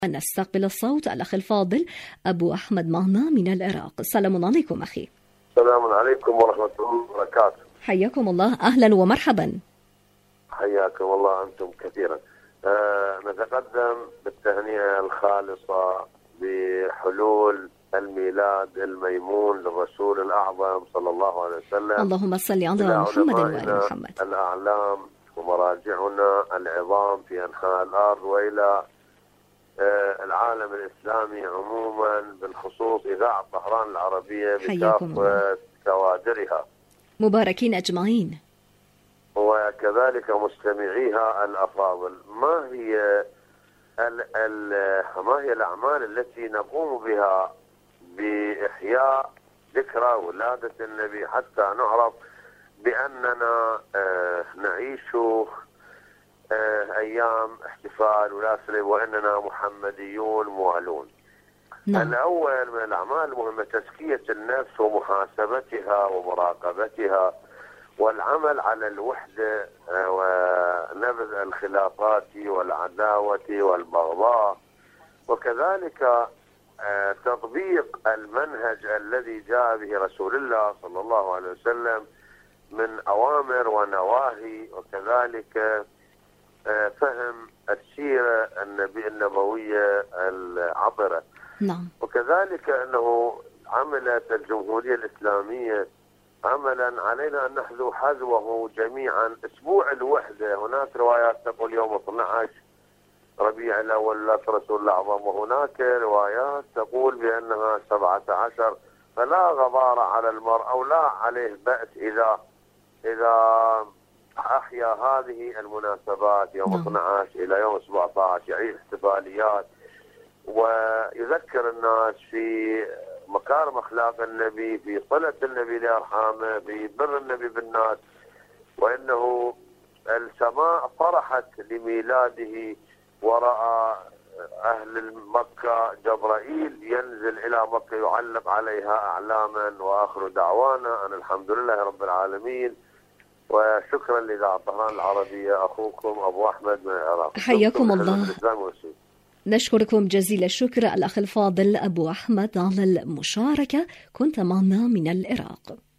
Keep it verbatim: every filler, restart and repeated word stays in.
نستقبل الصوت الأخ الفاضل أبو أحمد مهنا من العراق. السلام عليكم أخي. السلام عليكم ورحمة الله وبركاته. حياكم الله، أهلا ومرحبا. حياكم الله أنتم كثيرا. آه نتقدم بالتهنئة الخالصة بحلول الميلاد الميمون للرسول الأعظم صلى الله عليه وسلم. اللهم صل على محمد وآل محمد. الأعلام ومراجعنا العظام في أنحاء الأرض وإلى العالم الإسلامي عموما، بالخصوص إذاعة طهران العربية بكافة كوادرها مباركين أجمعين، وكذلك مستمعيها الأفاضل. ما هي ال ال ما هي الأعمال التي نقوم بها بإحياء ذكرى ولادة النبي حتى نعرف بأننا آه نعيش آه أيام احتفال ولادة وأننا محمديون موالون؟ نعم. الأول من الأعمال المهمة تزكية النفس ومحاسبتها ومراقبتها والعمل على الوحدة ونبذ الخلافات والعداوة والبغضاء، وكذلك تطبيق المنهج الذي جاء به رسول الله صلى الله عليه وسلم من أوامر ونواهي، وكذلك فهم السيرة النبي النبوية العطرة. نعم. وكذلك أنه عملت الجمهورية الإسلامية عملا علينا أن نحذو حذوه جميعا. أسبوع الوحدة، هناك روايات تقول يوم اثني عشر ربيع الأول ولادة رسول الأعظم، وهناك روايات تقول بأنها سبعة عشر، فلا غبار على المرء أو لا عليه بأس إذا إذا أحيا هذه المناسبات يوم اثني عشر إلى يوم سبعة عشر، يعيد احتفاليات ويذكر الناس في مكارم أخلاق النبي، في صلة النبي لأرحامه، في بر النبي بالناس، وإنه السماء فرحت لميلاده ورأى أهل مكة جبرائيل ينزل إلى مكة يعلق عليها أعلاما. وآخر دعوانا أن الحمد لله رب العالمين، وشكرا لإذاعة طهران العربية. أخوكم أبو أحمد من العراق. حياكم الله. نشكركم جزيل الشكر الأخ الفاضل أبو أحمد على المشاركة، كنت معنا من العراق.